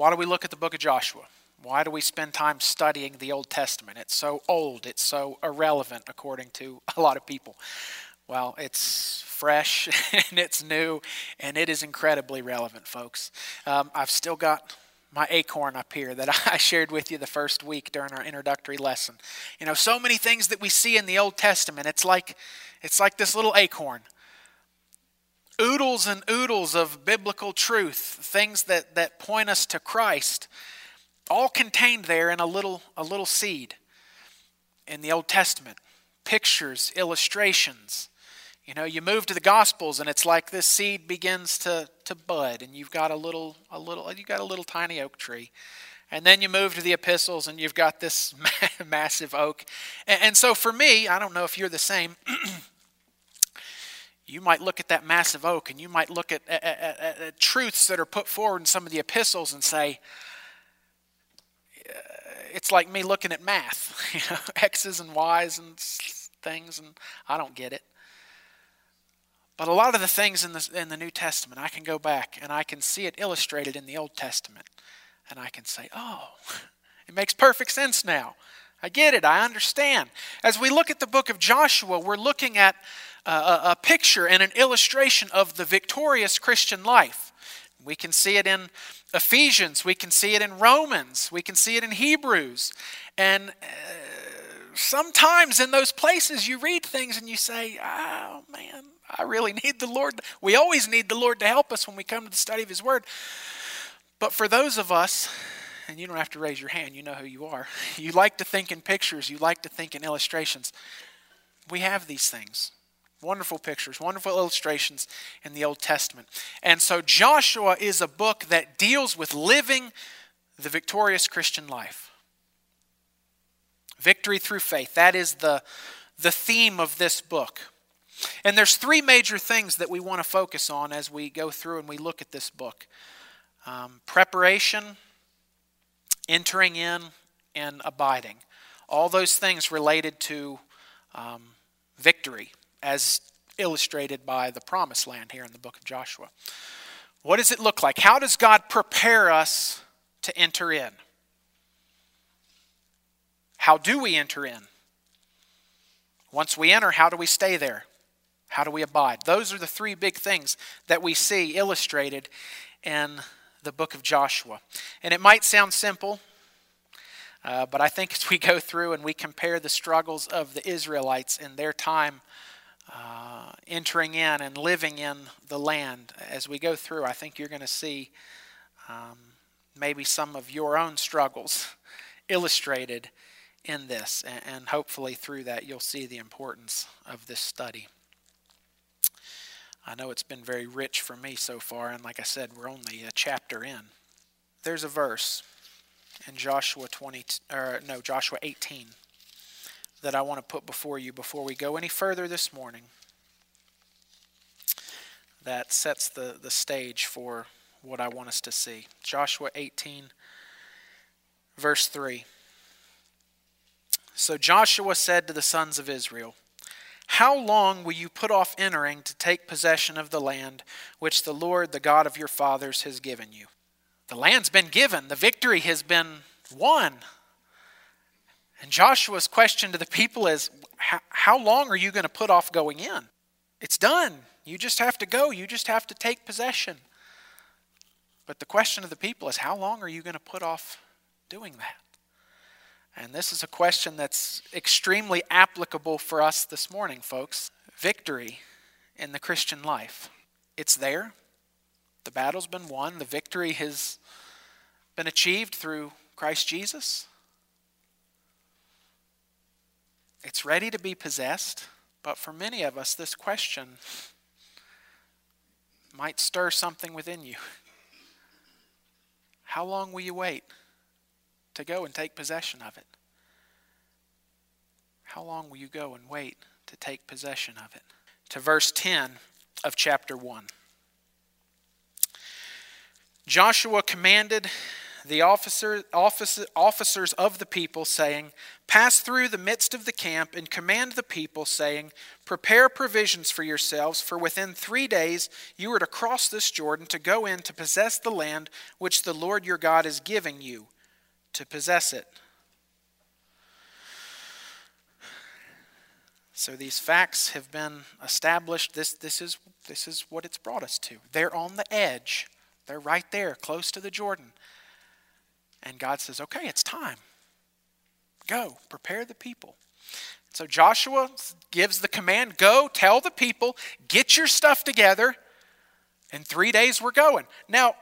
Why do we look at the book of Joshua? Why do we spend time studying the Old Testament? It's so old, it's so irrelevant according to a lot of people. Well, it's fresh and it's new and it is incredibly relevant, folks. I've still got my acorn up here that I shared with you the first week during our introductory lesson. You know, so many things that we see in the Old Testament, it's like this little acorn. Oodles and oodles of biblical truth, things that point us to Christ, all contained there in a little seed in the Old Testament. Pictures, illustrations. You know, you move to the Gospels and it's like this seed begins to bud, and you've got a little tiny oak tree. And then you move to the epistles and you've got this massive oak. And so for me, I don't know if you're the same, you might look at that massive oak and you might look at truths that are put forward in some of the epistles and say, it's like me looking at math, you know, X's and Y's and things, and I don't get it. But a lot of the things in the New Testament, I can go back and I can see it illustrated in the Old Testament. And I can say, oh, it makes perfect sense now. I get it. I understand. As we look at the book of Joshua, we're looking at a picture and an illustration of the victorious Christian life. We can see it in Ephesians. We can see it in Romans. We can see it in Hebrews. And sometimes in those places you read things and you say, oh man, I really need the Lord. We always need the Lord to help us when we come to the study of His Word. But for those of us, and you don't have to raise your hand, you know who you are. You like to think in pictures. You like to think in illustrations. We have these things. Wonderful pictures, wonderful illustrations in the Old Testament. And so Joshua is a book that deals with living the victorious Christian life. Victory through faith. That is the theme of this book. And there's three major things that we want to focus on as we go through and we look at this book. Preparation, entering in, and abiding. All those things related to victory as illustrated by the promised land here in the book of Joshua. What does it look like? How does God prepare us to enter in? How do we enter in? Once we enter, how do we stay there? How do we abide? Those are the three big things that we see illustrated in the book of Joshua. And it might sound simple, but I think as we go through and we compare the struggles of the Israelites in their time entering in and living in the land, as we go through, I think you're going to see maybe some of your own struggles illustrated in this. And hopefully through that you'll see the importance of this study. I know it's been very rich for me so far, and like I said, we're only a chapter in. There's a verse in Joshua 18 that I want to put before you before we go any further this morning that sets the stage for what I want us to see. Joshua 18, verse 3. So Joshua said to the sons of Israel, how long will you put off entering to take possession of the land which the Lord, the God of your fathers, has given you? The land's been given. The victory has been won. And Joshua's question to the people is, how long are you going to put off going in? It's done. You just have to go. You just have to take possession. But the question of the people is, how long are you going to put off doing that? And this is a question that's extremely applicable for us this morning, folks. Victory in the Christian life. It's there. The battle's been won. The victory has been achieved through Christ Jesus. It's ready to be possessed. But for many of us, this question might stir something within you. How long will you wait to go and take possession of it? How long will you go and wait to take possession of it? To verse 10 of chapter 1. Joshua commanded the officers of the people, saying, "Pass through the midst of the camp and command the people, saying, prepare provisions for yourselves, for within 3 days you are to cross this Jordan to go in to possess the land which the Lord your God is giving you to possess it." So these facts have been established. This is what it's brought us to. They're on the edge. They're right there, close to the Jordan. And God says, okay, it's time. Go, prepare the people. So Joshua gives the command, go, tell the people, get your stuff together. In 3 days we're going. Now,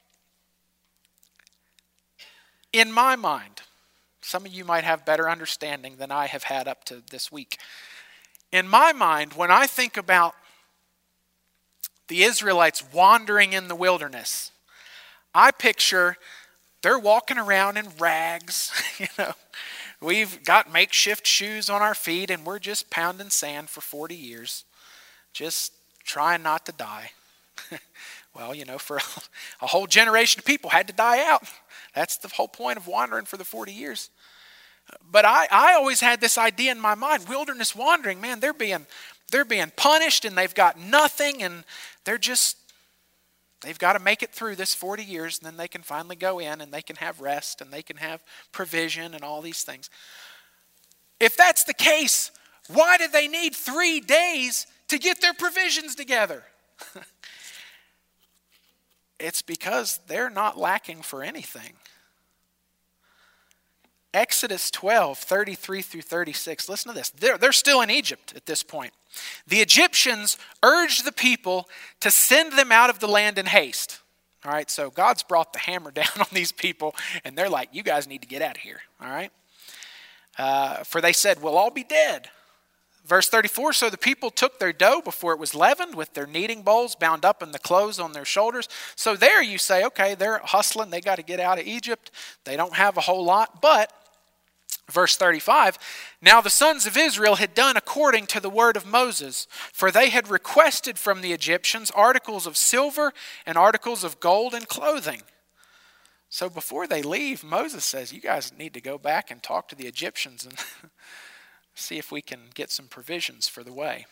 in my mind, some of you might have better understanding than I have had up to this week. In my mind, when I think about the Israelites wandering in the wilderness, I picture they're walking around in rags. We've got makeshift shoes on our feet and we're just pounding sand for 40 years, just trying not to die. Well, for a whole generation of people had to die out. That's the whole point of wandering for the 40 years. But I always had this idea in my mind, wilderness wandering, man, they're being punished and they've got nothing and they've got to make it through this 40 years and then they can finally go in and they can have rest and they can have provision and all these things. If that's the case, why do they need 3 days to get their provisions together? It's because they're not lacking for anything. Exodus 12, 33 through 36. Listen to this. They're still in Egypt at this point. The Egyptians urged the people to send them out of the land in haste. All right, so God's brought the hammer down on these people, and they're like, you guys need to get out of here. All right? For they said, we'll all be dead. Verse 34, so the people took their dough before it was leavened with their kneading bowls bound up in the clothes on their shoulders. So there you say, okay, they're hustling. They got to get out of Egypt. They don't have a whole lot, but verse 35, now the sons of Israel had done according to the word of Moses, for they had requested from the Egyptians articles of silver and articles of gold and clothing. So before they leave, Moses says, you guys need to go back and talk to the Egyptians and see if we can get some provisions for the way.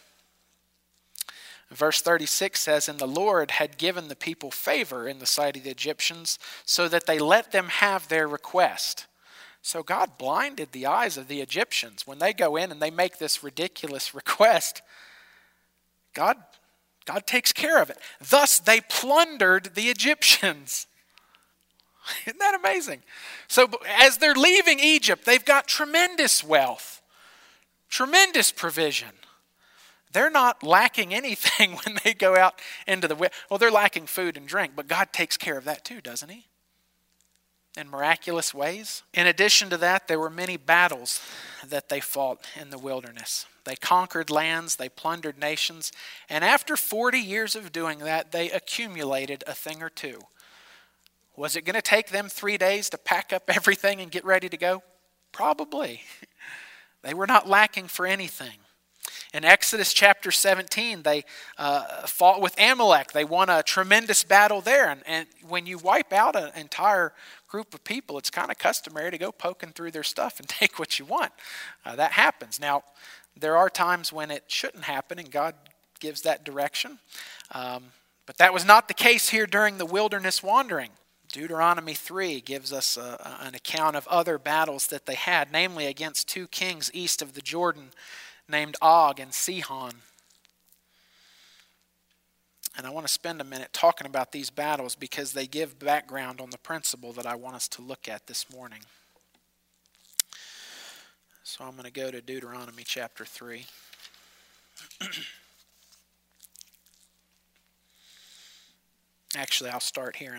Verse 36 says, and the Lord had given the people favor in the sight of the Egyptians, so that they let them have their request. So God blinded the eyes of the Egyptians. When they go in and they make this ridiculous request, God takes care of it. Thus they plundered the Egyptians. Isn't that amazing? So as they're leaving Egypt, they've got tremendous wealth, tremendous provision. They're not lacking anything when they go out into they're lacking food and drink, but God takes care of that too, doesn't he? In miraculous ways. In addition to that, there were many battles that they fought in the wilderness. They conquered lands, they plundered nations, and after 40 years of doing that, they accumulated a thing or two. Was it going to take them 3 days to pack up everything and get ready to go? Probably. They were not lacking for anything. In Exodus chapter 17, they fought with Amalek. They won a tremendous battle there. And when you wipe out an entire group of people, it's kind of customary to go poking through their stuff and take what you want. That happens. Now, there are times when it shouldn't happen, and God gives that direction. But that was not the case here during the wilderness wandering. Deuteronomy 3 gives us an account of other battles that they had, namely against 2 kings east of the Jordan named Og and Sihon. And I want to spend a minute talking about these battles because they give background on the principle that I want us to look at this morning. So I'm going to go to Deuteronomy chapter 3. Actually, I'll start here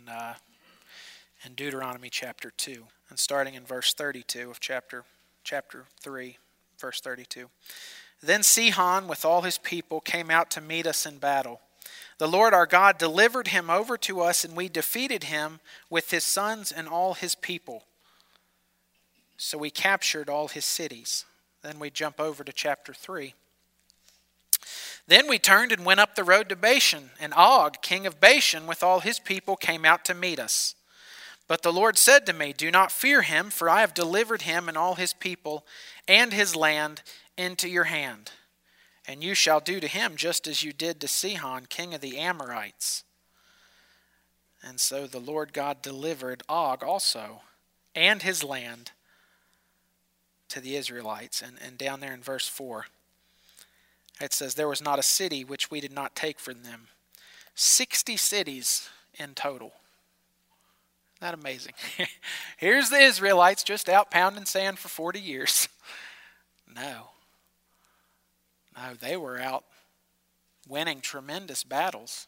in Deuteronomy chapter 2, and starting in verse 32 of chapter 3, verse 32. Then Sihon with all his people came out to meet us in battle. The Lord our God delivered him over to us, and we defeated him with his sons and all his people. So we captured all his cities. Then we jump over to chapter 3. Then we turned and went up the road to Bashan, and Og, king of Bashan, with all his people came out to meet us. But the Lord said to me, do not fear him, for I have delivered him and all his people and his land into your hand. And you shall do to him just as you did to Sihon, king of the Amorites. And so the Lord God delivered Og also and his land to the Israelites. And down there in verse 4, it says, there was not a city which we did not take from them. 60 cities in total. Isn't that amazing? Here's the Israelites just out pounding sand for 40 years. No, they were out winning tremendous battles.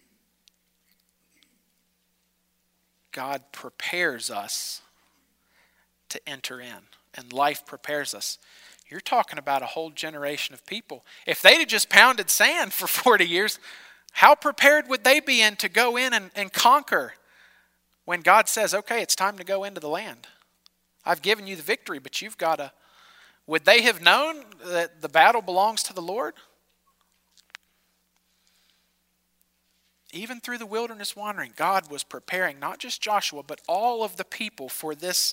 God prepares us to enter in, and life prepares us. You're talking about a whole generation of people. If they'd have just pounded sand for 40 years, how prepared would they be to go in and conquer when God says, okay, it's time to go into the land? I've given you the victory, but you've got to... Would they have known that the battle belongs to the Lord? Even through the wilderness wandering, God was preparing not just Joshua, but all of the people for this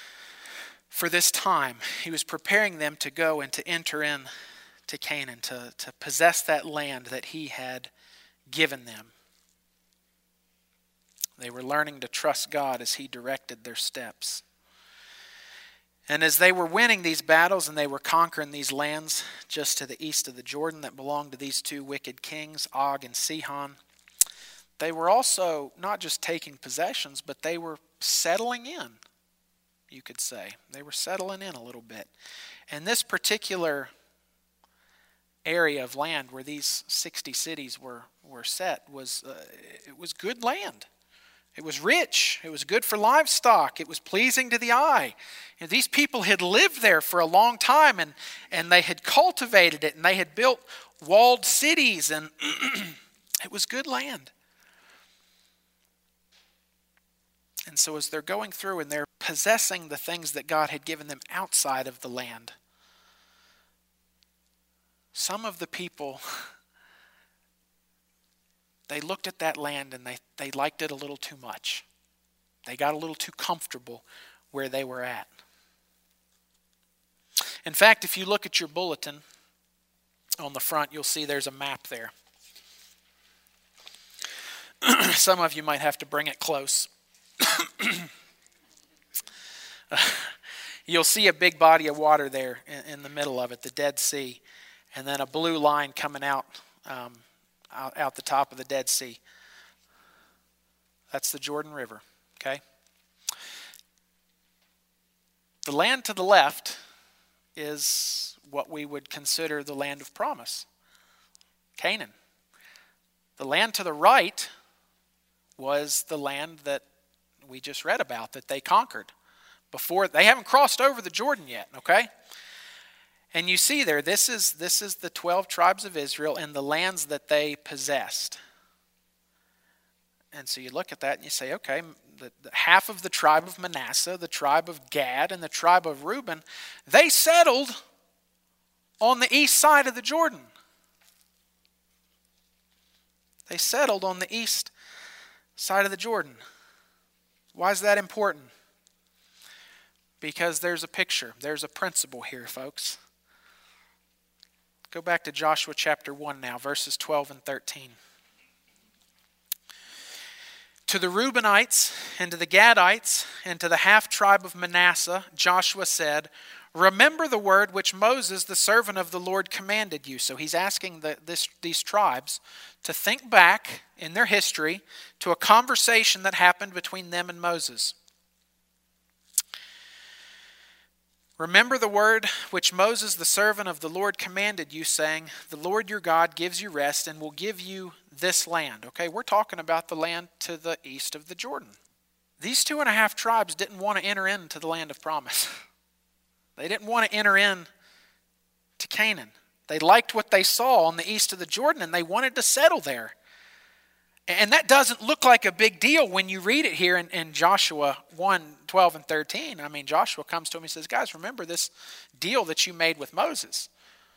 time. He was preparing them to go and to enter in to Canaan, to possess that land that he had given them. They were learning to trust God as he directed their steps. And as they were winning these battles and they were conquering these lands just to the east of the Jordan that belonged to these two wicked kings, Og and Sihon, they were also not just taking possessions, but they were settling in, you could say. They were settling in a little bit. And this particular area of land where these 60 cities were set it was good land. It was rich. It was good for livestock. It was pleasing to the eye. And these people had lived there for a long time, and they had cultivated it, and they had built walled cities, and it was good land. And so as they're going through and they're possessing the things that God had given them outside of the land, some of the people, they looked at that land and they liked it a little too much. They got a little too comfortable where they were at. In fact, if you look at your bulletin on the front, you'll see there's a map there. Some of you might have to bring it close. You'll see a big body of water there in the middle of it, the Dead Sea, and then a blue line coming out the top of the Dead Sea. That's the Jordan River, okay? The land to the left is what we would consider the land of promise, Canaan. The land to the right was the land that we just read about, that they conquered. Before, they haven't crossed over the Jordan yet, okay? And you see there, this is the 12 tribes of Israel and the lands that they possessed. And so you look at that and you say, okay, the half of the tribe of Manasseh, the tribe of Gad, and the tribe of Reuben, they settled on the east side of the Jordan. They settled on the east side of the Jordan. Why is that important? Because there's a picture, there's a principle here, folks. Go back to Joshua chapter 1 now, verses 12 and 13. To the Reubenites and to the Gadites and to the half-tribe of Manasseh, Joshua said, remember the word which Moses, the servant of the Lord, commanded you. So he's asking these tribes to think back in their history to a conversation that happened between them and Moses. Remember the word which Moses, the servant of the Lord, commanded you, saying, the Lord your God gives you rest and will give you this land. Okay, we're talking about the land to the east of the Jordan. These 2.5 tribes didn't want to enter into the land of promise. They didn't want to enter in to Canaan. They liked what they saw on the east of the Jordan, and they wanted to settle there. And that doesn't look like a big deal when you read it here in Joshua 1, 12 and 13. I mean, Joshua comes to him and says, guys, remember this deal that you made with Moses.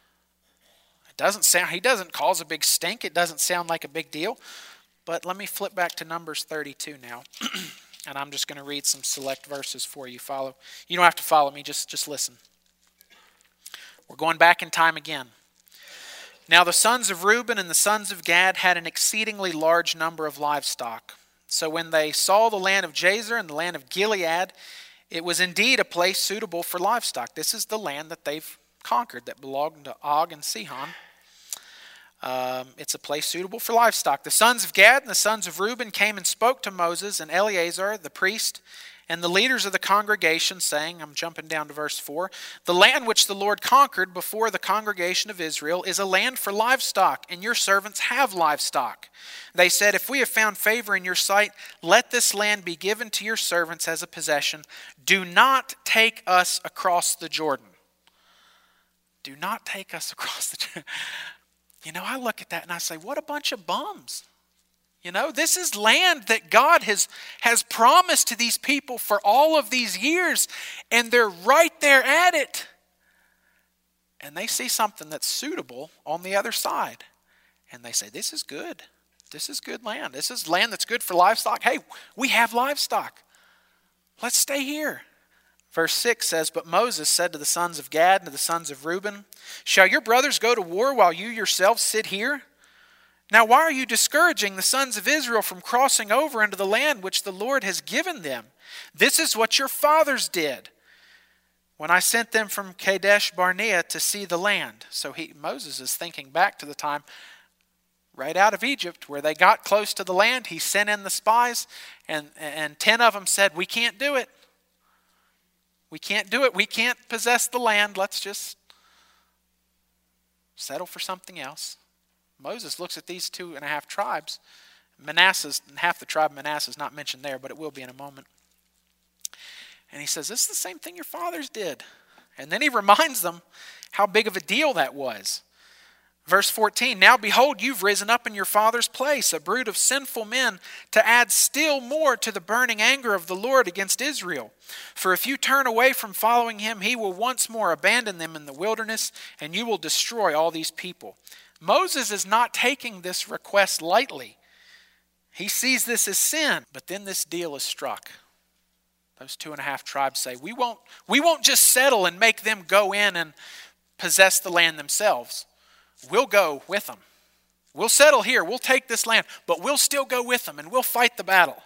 He doesn't cause a big stink. It doesn't sound like a big deal. But let me flip back to Numbers 32 now. And I'm just going to read some select verses for you. You don't have to follow me, just listen. We're going back in time again. Now the sons of Reuben and the sons of Gad had an exceedingly large number of livestock. So when they saw the land of Jazer and the land of Gilead, it was indeed a place suitable for livestock. This is the land that they've conquered that belonged to Og and Sihon. It's a place suitable for livestock. The sons of Gad and the sons of Reuben came and spoke to Moses and Eleazar, the priest, and the leaders of the congregation, saying, I'm jumping down to verse 4, the land which the Lord conquered before the congregation of Israel is a land for livestock, and your servants have livestock. They said, if we have found favor in your sight, let this land be given to your servants as a possession. Do not take us across the Jordan. Do not take us across the Jordan. I look at that and I say, what a bunch of bums. This is land that God has promised to these people for all of these years, and they're right there at it. And they see something that's suitable on the other side. And they say, this is good. This is good land. This is land that's good for livestock. Hey, we have livestock. Let's stay here. Verse 6 says, but Moses said to the sons of Gad and to the sons of Reuben, shall your brothers go to war while you yourselves sit here? Now why are you discouraging the sons of Israel from crossing over into the land which the Lord has given them? This is what your fathers did when I sent them from Kadesh Barnea to see the land. So Moses is thinking back to the time right out of Egypt where they got close to the land. He sent in the spies, and 10 of them said, we can't do it. We can't do it. We can't possess the land. Let's just settle for something else. Moses looks at these 2.5 tribes. Half the tribe of Manasseh is not mentioned there, but it will be in a moment. And he says, this is the same thing your fathers did. And then he reminds them how big of a deal that was. Verse 14, now behold, you've risen up in your father's place, a brood of sinful men, to add still more to the burning anger of the Lord against Israel. For if you turn away from following him, he will once more abandon them in the wilderness, and you will destroy all these people. Moses is not taking this request lightly. He sees this as sin, but then this deal is struck. Those 2.5 tribes say, we won't just settle and make them go in and possess the land themselves. We'll go with them. We'll settle here. We'll take this land, but we'll still go with them and we'll fight the battle.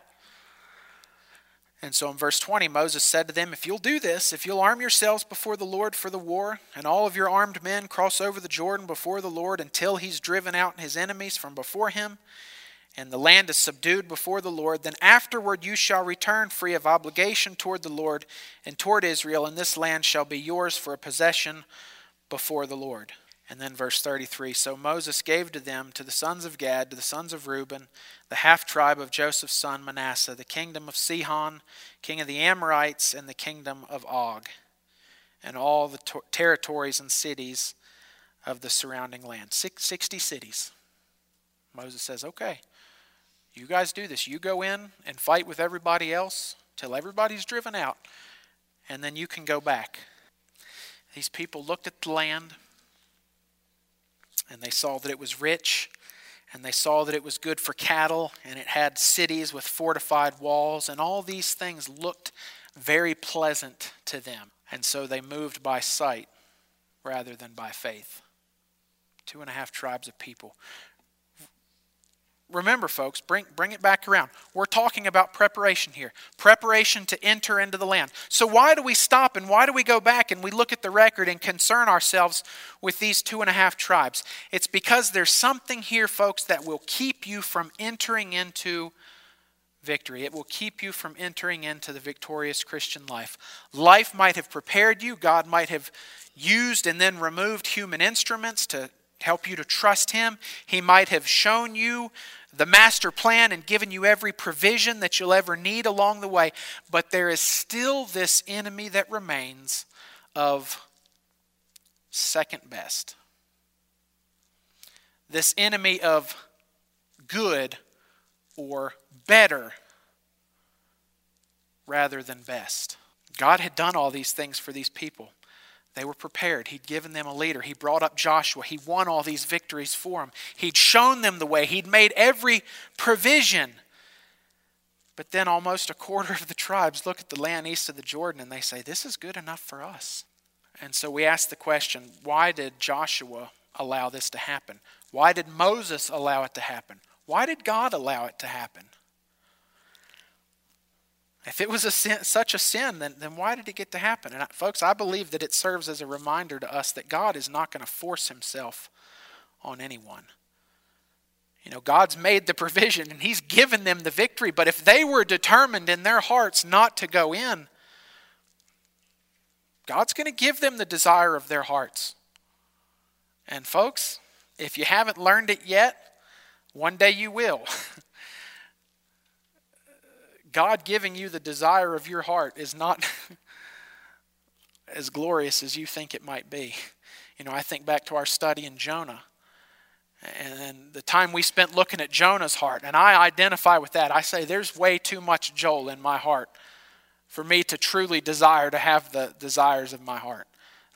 And so in verse 20, Moses said to them, if you'll do this, if you'll arm yourselves before the Lord for the war, and all of your armed men cross over the Jordan before the Lord until he's driven out his enemies from before him, and the land is subdued before the Lord, then afterward you shall return free of obligation toward the Lord and toward Israel, and this land shall be yours for a possession before the Lord. And then verse 33, so Moses gave to them, to the sons of Gad, to the sons of Reuben, the half-tribe of Joseph's son Manasseh, the kingdom of Sihon, king of the Amorites, and the kingdom of Og, and all the territories and cities of the surrounding land. 60 cities. Moses says, okay, you guys do this. You go in and fight with everybody else till everybody's driven out, and then you can go back. These people looked at the land, and they saw that it was rich, and they saw that it was good for cattle, and it had cities with fortified walls, and all these things looked very pleasant to them. And so they moved by sight rather than by faith. 2.5 tribes of people. Remember, folks, bring it back around. We're talking about preparation here. Preparation to enter into the land. So why do we stop and why do we go back and we look at the record and concern ourselves with these 2.5 tribes? It's because there's something here, folks, that will keep you from entering into victory. It will keep you from entering into the victorious Christian life. Life might have prepared you. God might have used and then removed human instruments to help you to trust him. He might have shown you the master plan and given you every provision that you'll ever need along the way. But there is still this enemy that remains of second best. This enemy of good or better rather than best. God had done all these things for these people. They were prepared. He'd given them a leader. He brought up Joshua. He won all these victories for them. He'd shown them the way. He'd made every provision. But then almost a quarter of the tribes look at the land east of the Jordan and they say, this is good enough for us. And so we ask the question, why did Joshua allow this to happen? Why did Moses allow it to happen? Why did God allow it to happen? If it was such a sin, then why did it get to happen? And folks, I believe that it serves as a reminder to us that God is not going to force himself on anyone. You know, God's made the provision and he's given them the victory. But if they were determined in their hearts not to go in, God's going to give them the desire of their hearts. And folks, if you haven't learned it yet, one day you will. God giving you the desire of your heart is not as glorious as you think it might be. You know, I think back to our study in Jonah and the time we spent looking at Jonah's heart, and I identify with that. I say there's way too much Joel in my heart for me to truly desire to have the desires of my heart.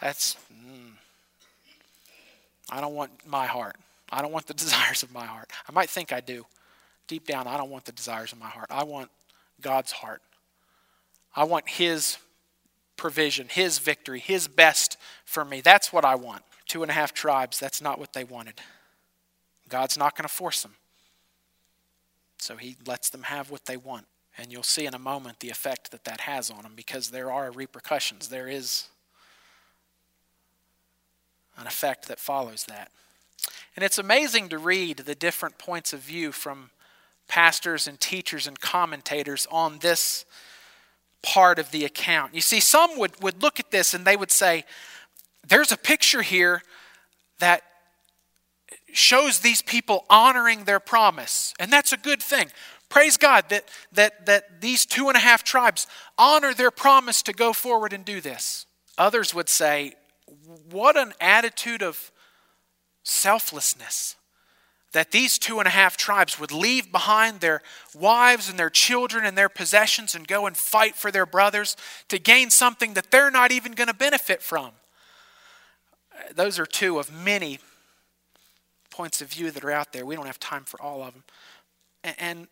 I don't want my heart. I don't want the desires of my heart. I might think I do. Deep down, I don't want the desires of my heart. I want God's heart. I want his provision, his victory, his best for me. That's what I want. 2.5 tribes, that's not what they wanted. God's not going to force them. So he lets them have what they want. And you'll see in a moment the effect that has on them, because there are repercussions. There is an effect that follows that. And it's amazing to read the different points of view from pastors and teachers and commentators on this part of the account. You see, some would look at this and they would say, there's a picture here that shows these people honoring their promise. And that's a good thing. Praise God that these 2.5 tribes honor their promise to go forward and do this. Others would say, what an attitude of selflessness that these 2.5 tribes would leave behind their wives and their children and their possessions and go and fight for their brothers to gain something that they're not even going to benefit from. Those are two of many points of view that are out there. We don't have time for all of them. And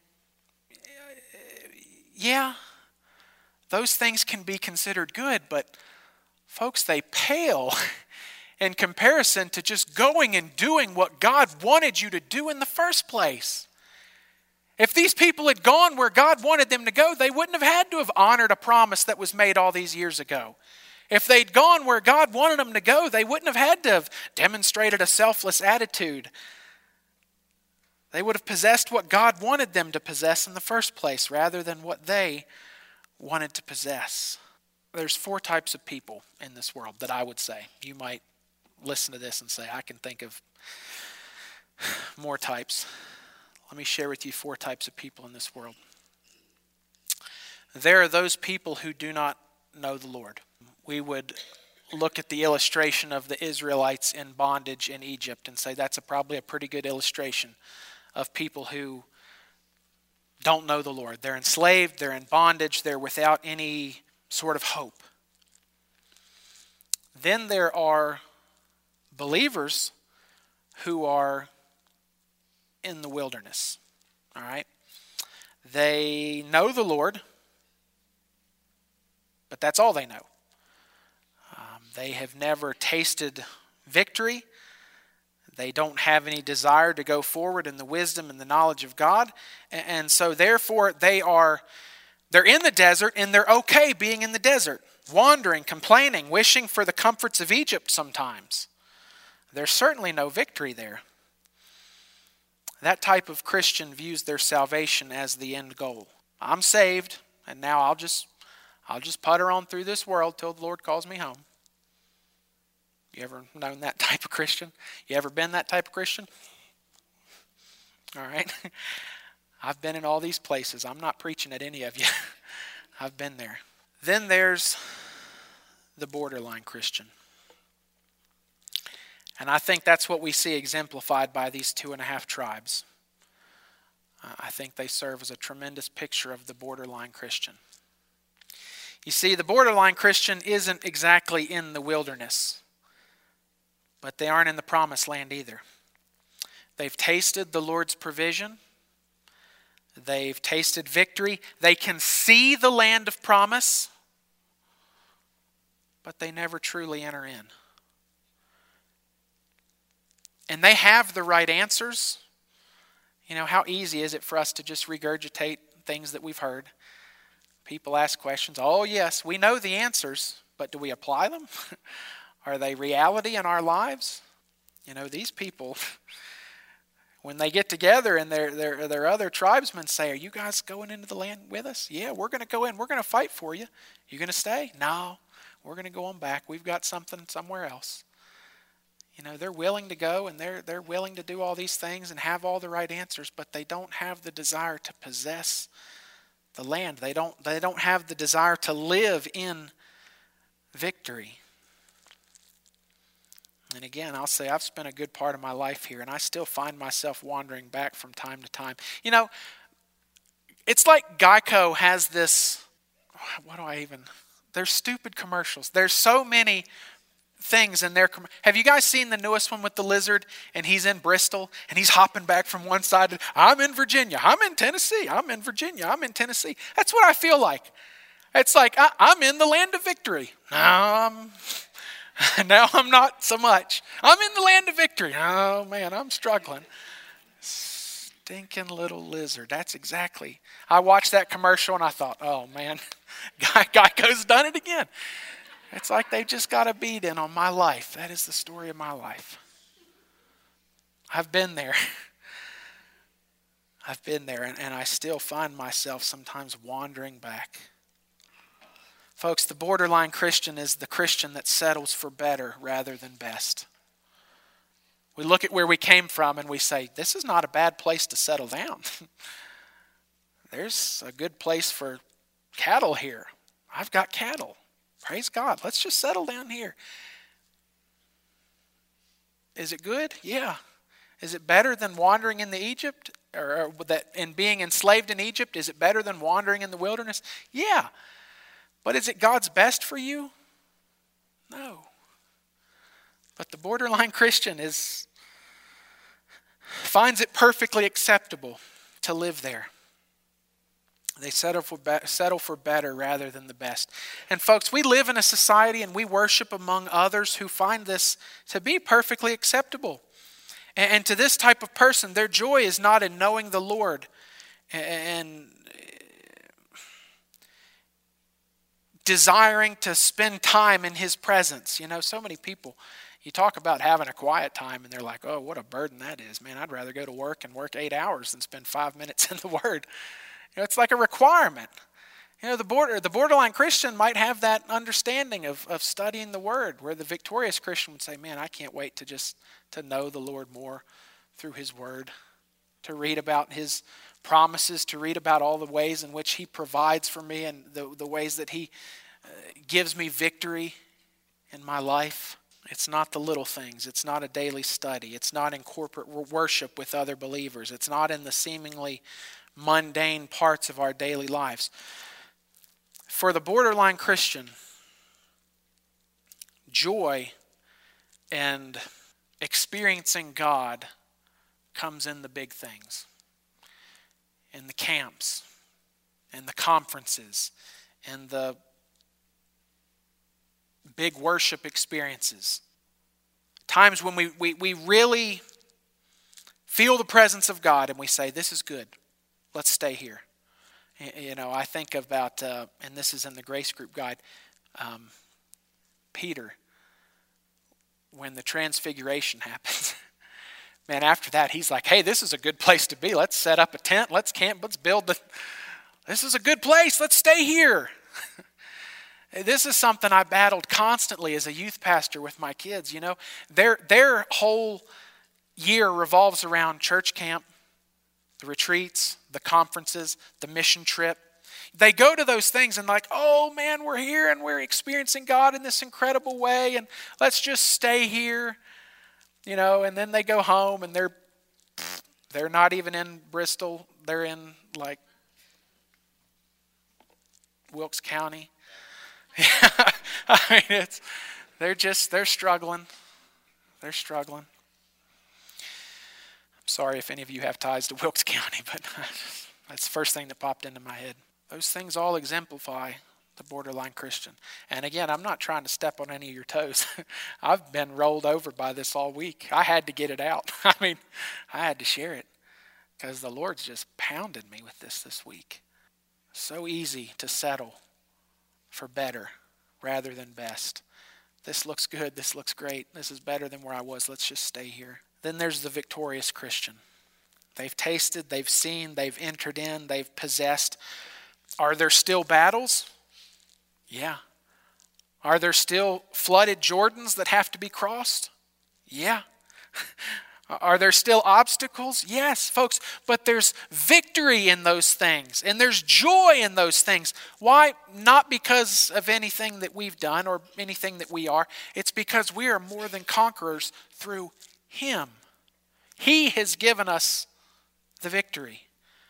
yeah, those things can be considered good, but folks, they pale in comparison to just going and doing what God wanted you to do in the first place. If these people had gone where God wanted them to go, they wouldn't have had to have honored a promise that was made all these years ago. If they'd gone where God wanted them to go, they wouldn't have had to have demonstrated a selfless attitude. They would have possessed what God wanted them to possess in the first place rather than what they wanted to possess. There's 4 types of people in this world that I would say. You might listen to this and say, I can think of more types. Let me share with you 4 types of people in this world. There are those people who do not know the Lord. We would look at the illustration of the Israelites in bondage in Egypt and say that's probably a pretty good illustration of people who don't know the Lord. They're enslaved, they're in bondage, they're without any sort of hope. Then there are believers who are in the wilderness. All right? They know the Lord, but that's all they know. They have never tasted victory. They don't have any desire to go forward in the wisdom and the knowledge of God. And so therefore they're in the desert and they're okay being in the desert, wandering, complaining, wishing for the comforts of Egypt sometimes. There's certainly no victory there. That type of Christian views their salvation as the end goal. I'm saved, and now I'll just putter on through this world till the Lord calls me home. You ever known that type of Christian? You ever been that type of Christian? All right. I've been in all these places. I'm not preaching at any of you. I've been there. Then there's the borderline Christian. And I think that's what we see exemplified by these 2.5 tribes. I think they serve as a tremendous picture of the borderline Christian. You see, the borderline Christian isn't exactly in the wilderness, but they aren't in the promised land either. They've tasted the Lord's provision. They've tasted victory. They can see the land of promise, but they never truly enter in. And they have the right answers. You know, how easy is it for us to just regurgitate things that we've heard? People ask questions. Oh, yes, we know the answers, but do we apply them? Are they reality in our lives? You know, these people, when they get together and their other tribesmen say, are you guys going into the land with us? Yeah, we're going to go in. We're going to fight for you. You going to stay? No, we're going to go on back. We've got something somewhere else. You know, they're willing to go and they're willing to do all these things and have all the right answers, but they don't have the desire to possess the land. They don't have the desire to live in victory. And again, I'll say I've spent a good part of my life here, and I still find myself wandering back from time to time. You know, it's like Geico has this, there's stupid commercials. There's so many things in there. Have you guys seen the newest one with the lizard, and he's in Bristol, and he's hopping back from one side to, I'm in Virginia, I'm in Tennessee, I'm in Virginia, I'm in Tennessee. That's what I feel like. It's like, I'm in the land of victory. Now I'm not so much. I'm in the land of victory. Oh, man, I'm struggling. Stinking little lizard. That's exactly. I watched that commercial and I thought, oh, man, Geico's done it again. It's like they've just got a beat in on my life. That is the story of my life. I've been there. I've been there, and I still find myself sometimes wandering back. Folks, the borderline Christian is the Christian that settles for better rather than best. We look at where we came from and we say, this is not a bad place to settle down. There's a good place for cattle here. I've got cattle. Praise God. Let's just settle down here. Is it good? Yeah. Is it better than wandering in Egypt? Or that in being enslaved in Egypt? Is it better than wandering in the wilderness? Yeah. But is it God's best for you? No. But the borderline Christian finds it perfectly acceptable to live there. They settle for better rather than the best. And folks, we live in a society and we worship among others who find this to be perfectly acceptable. And to this type of person, their joy is not in knowing the Lord and desiring to spend time in His presence. You know, so many people, you talk about having a quiet time and they're like, oh, what a burden that is. Man, I'd rather go to work and work 8 hours than spend 5 minutes in the Word. You know, it's like a requirement. You know, the borderline Christian might have that understanding of studying the Word, where the victorious Christian would say, man, I can't wait to know the Lord more through His Word, to read about His promises, to read about all the ways in which He provides for me and the ways that He gives me victory in my life. It's not the little things. It's not a daily study. It's not in corporate worship with other believers. It's not in the seemingly mundane parts of our daily lives. For the borderline Christian, joy and experiencing God comes in the big things, in the camps, in the conferences, in the big worship experiences. Times when we really feel the presence of God and we say, this is good. Let's stay here. You know, I think about, and this is in the Grace Group Guide, Peter, when the transfiguration happens. Man, after that, he's like, hey, this is a good place to be. Let's set up a tent. Let's camp. Let's build this is a good place. Let's stay here. This is something I battled constantly as a youth pastor with my kids. You know, their whole year revolves around church camp, the retreats, the conferences, the mission trip. They go to those things and like, oh man, we're here and we're experiencing God in this incredible way and let's just stay here. You know, and then they go home and they're not even in Bristol. They're in like Wilkes County. I mean, they're struggling. They're struggling. I'm sorry if any of you have ties to Wilkes County, but That's the first thing that popped into my head. Those things all exemplify the borderline Christian. And again, I'm not trying to step on any of your toes. I've been rolled over by this all week. I had to get it out. I had to share it because the Lord's just pounded me with this week. So easy to settle for better rather than best. This looks good. This looks great. This is better than where I was. Let's just stay here. Then there's the victorious Christian. They've tasted, they've seen, they've entered in, they've possessed. Are there still battles? Yeah. Are there still flooded Jordans that have to be crossed? Yeah. Are there still obstacles? Yes, folks. But there's victory in those things. And there's joy in those things. Why? Not because of anything that we've done or anything that we are. It's because we are more than conquerors through Him. He has given us the victory.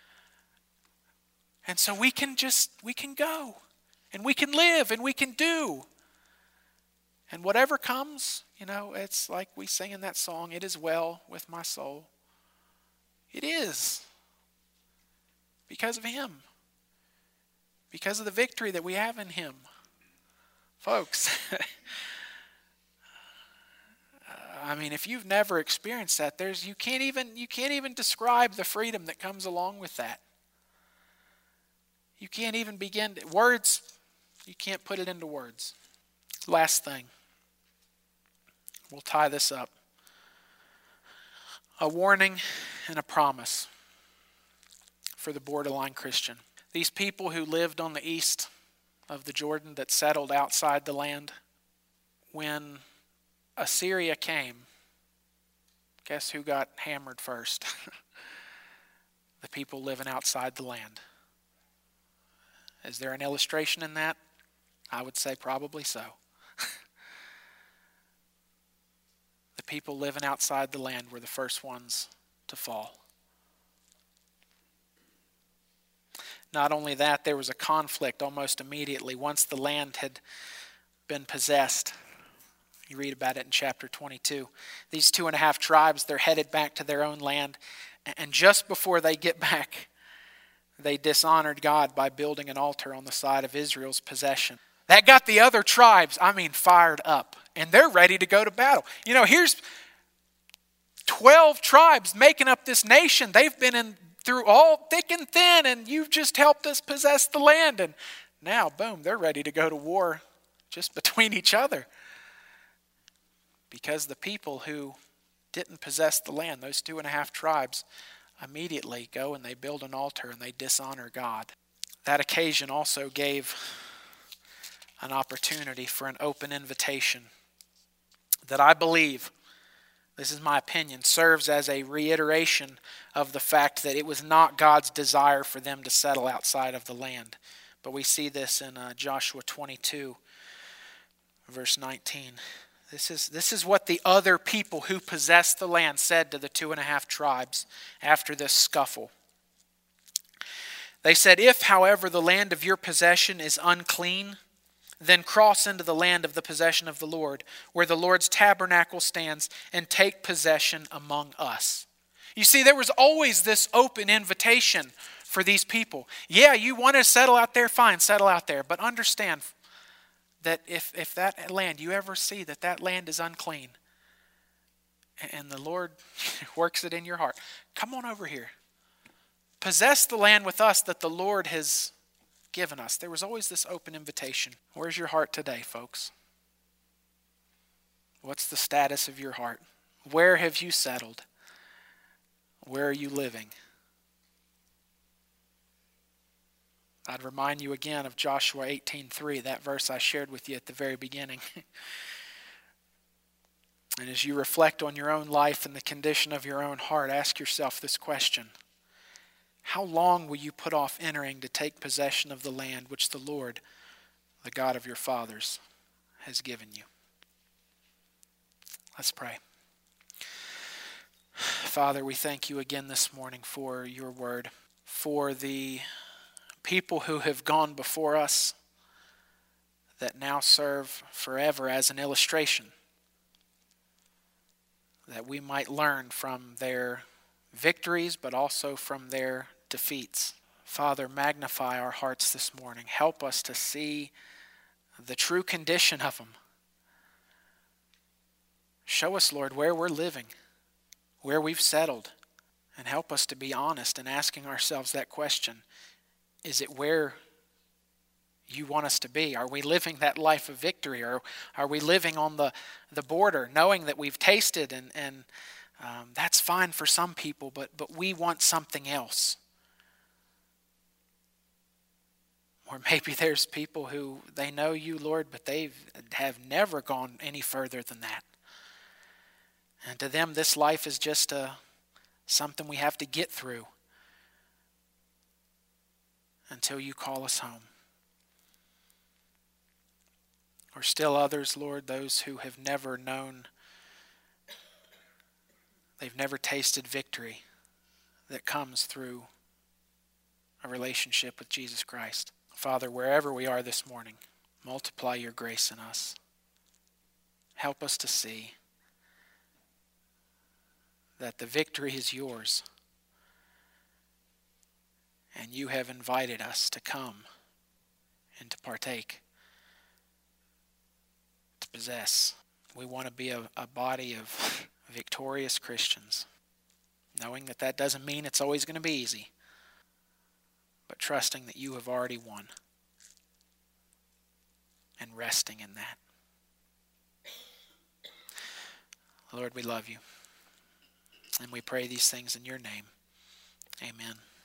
And so we can go. And we can live and we can do. And whatever comes, it's like we sing in that song, it is well with my soul. It is. Because of Him. Because of the victory that we have in Him. Folks, if you've never experienced that, you can't even describe the freedom that comes along with that. You can't even words, you can't put it into words. Last thing. We'll tie this up. A warning and a promise for the borderline Christian. These people who lived on the east of the Jordan that settled outside the land, when Assyria came, guess who got hammered first? The people living outside the land. Is there an illustration in that? I would say probably so. The people living outside the land were the first ones to fall. Not only that, there was a conflict almost immediately once the land had been possessed. You read about it in chapter 22. These 2.5 tribes, they're headed back to their own land. And just before they get back, they dishonored God by building an altar on the side of Israel's possession. That got the other tribes, fired up. And they're ready to go to battle. Here's 12 tribes making up this nation. They've been through all thick and thin, and you've just helped us possess the land. And now, boom, they're ready to go to war just between each other. Because the people who didn't possess the land, those 2.5 tribes, immediately go and they build an altar and they dishonor God. That occasion also gave an opportunity for an open invitation that I believe, this is my opinion, serves as a reiteration of the fact that it was not God's desire for them to settle outside of the land. But we see this in Joshua 22, verse 19. This is what the other people who possessed the land said to the 2.5 tribes after this scuffle. They said, "If, however, the land of your possession is unclean, then cross into the land of the possession of the Lord, where the Lord's tabernacle stands, and take possession among us." You see, there was always this open invitation for these people. Yeah, you want to settle out there, fine, settle out there. But understand that if that land, you ever see that land is unclean, and the Lord works it in your heart, come on over here. Possess the land with us that the Lord has given us. There was always this open invitation. Where's your heart today, folks? What's the status of your heart? Where have you settled? Where are you living? I'd remind you again of Joshua 18:3, that verse I shared with you at the very beginning. And as you reflect on your own life and the condition of your own heart, ask yourself this question. How long will you put off entering to take possession of the land which the Lord, the God of your fathers, has given you? Let's pray. Father, we thank you again this morning for your word, for the people who have gone before us that now serve forever as an illustration, that we might learn from their victories but also from their defeats. Father, magnify our hearts this morning. Help us to see the true condition of them. Show us, Lord, where we're living, where we've settled, and help us to be honest in asking ourselves that question. Is it where you want us to be? Are we living that life of victory? Or are we living on the border, knowing that we've tasted and that's fine for some people, but we want something else? Or maybe there's people who they know you, Lord, but they have never gone any further than that. And to them, this life is just something we have to get through until you call us home. Or still others, Lord, those who have never known, they've never tasted victory that comes through a relationship with Jesus Christ. Father, wherever we are this morning, multiply your grace in us. Help us to see that the victory is yours, and you have invited us to come and to partake, to possess. We want to be a body of victorious Christians, knowing that that doesn't mean it's always going to be easy, but trusting that you have already won and resting in that. Lord, we love you, and we pray these things in your name. Amen.